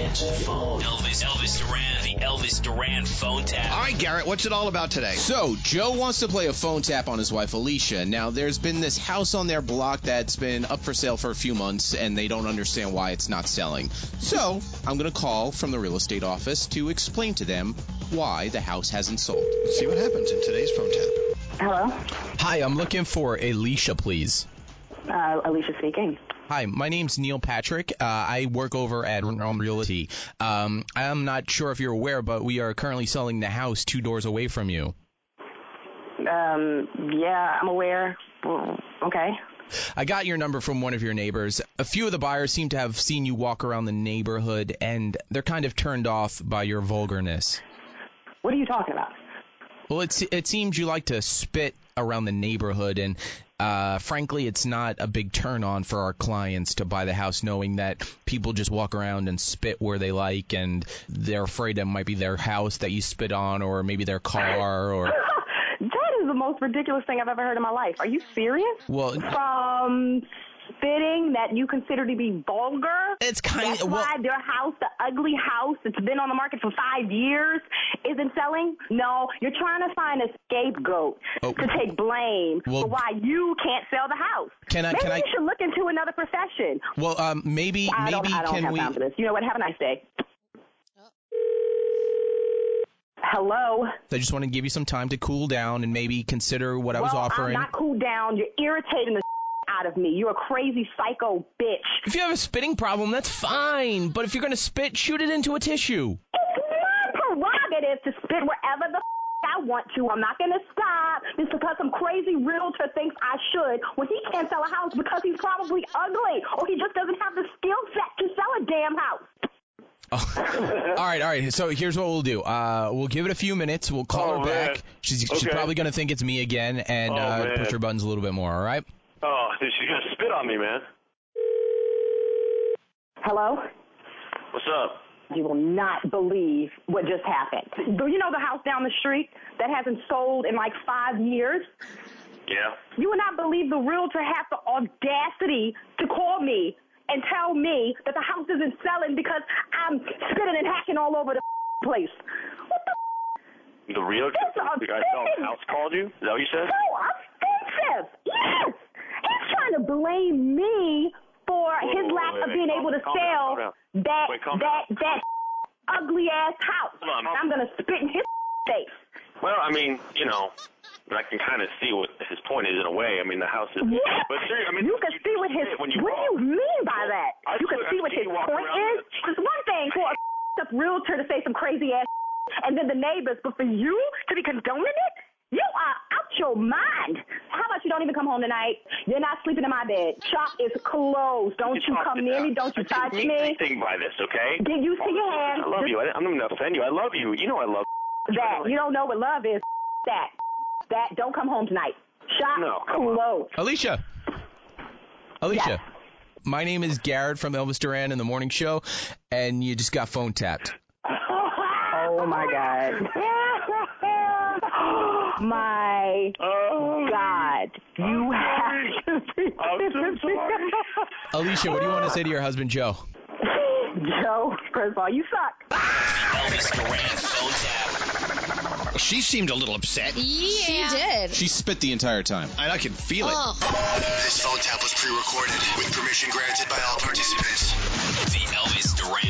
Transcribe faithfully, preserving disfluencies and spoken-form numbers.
Answer the phone. Elvis, Elvis Duran, the Elvis Duran phone tap. All right, Garrett, what's it all about today? So, Joe wants to play a phone tap on his wife, Alicia. Now, there's been this house on their block that's been up for sale for a few months, and they don't understand why it's not selling. So, I'm going to call from the real estate office to explain to them why the house hasn't sold. Let's see what happens in today's phone tap. Hello? Hi, I'm looking for Alicia, please. Uh, Alicia speaking. Hi, my name's Neil Patrick. Uh, I work over at Realm Realty. Um, I'm not sure if you're aware, but we are currently selling the house two doors away from you. Um, yeah, I'm aware. Okay. I got your number from one of your neighbors. A few of the buyers seem to have seen you walk around the neighborhood, and they're kind of turned off by your vulgarness. What are you talking about? Well, it, it seems you like to spit around the neighborhood, and uh, frankly, it's not a big turn-on for our clients to buy the house knowing that people just walk around and spit where they like, and they're afraid it might be their house that you spit on, or maybe their car, or... That is the most ridiculous thing I've ever heard in my life. Are you serious? Well... From spitting that you consider to be vulgar? It's kind That's of... why Well, their house, the ugly house that's been on the market for five years, isn't selling? No, you're trying to find a scapegoat Oh. to take blame Well, for why you can't sell the house. Can I- Maybe can I- you should look into another profession. well, um, maybe, I maybe don't, I don't can have we... time for this. You know what? Have a nice day. Hello? I just want to give you some time to cool down and maybe consider what I was well, offering. I'm not cooled down. You're irritating the out of me. You're a crazy psycho bitch. If you have a spitting problem, that's fine. But if you're going to spit, shoot it into a tissue. It's my prerogative to spit wherever the I want to. I'm not going to stop just because some crazy realtor thinks I should when he can't sell a house because he's probably ugly or he just doesn't have the skill set to sell a damn house. Oh. all right, all right. So here's what we'll do. Uh, we'll give it a few minutes. We'll call Oh, her back. man. She's, she's Okay. probably going to think it's me again and Oh, uh, man. push her buttons a little bit more, all right? Oh, dude, she's gonna spit on me, man. Hello? What's up? You will not believe what just happened. Do you know the house down the street that hasn't sold in like five years? Yeah. You will not believe the realtor has the audacity to call me and tell me that the house isn't selling because I'm spitting and hacking all over the place. What the The realtor, It's the guy selling the house called you? Is that what you said? so offensive? Yes! He's trying to blame me for Whoa, his wait, lack wait, of wait. being Calm- able to calm down, sell calm down. that Wait, calm that that ugly ass house. Hold on. I'm gonna spit in his face. Well, I mean, you know, I can kind of see what his point is in a way. I mean, the house is... What? But seriously, I mean... you can see what his. when you What walk. do you mean by that? I You can could- see I've what seen his you walk point around is. It's one thing for a realtor to say some crazy ass, and then the neighbors, but for you to be condoning it, you are out your mind. How about you don't even come home tonight? You're not sleeping in my bed. Shop is closed. Don't you talk come to near them. me. Don't you I touch didn't mean me. anything by this, okay? Get used to your hands. I love you. I, I'm not going to offend you. I love you. You know I love That. You don't know what love is. That. That. Don't come home tonight. Shop No, come on. closed. Alicia. Alicia. Yes. My name is Garrett from Elvis Duran in the Morning Show, and you just got phone tapped. Oh, my God. My Oh, God. You have to be I'm so sorry. Alicia, what do you want to say to your husband, Joe? Joe, first of all, you suck. Elvis Duran phone tap. She seemed a little upset, Yeah. She did. She spit the entire time. and I could feel it. Oh. This phone tap was pre-recorded with permission granted by all participants. The Elvis Duran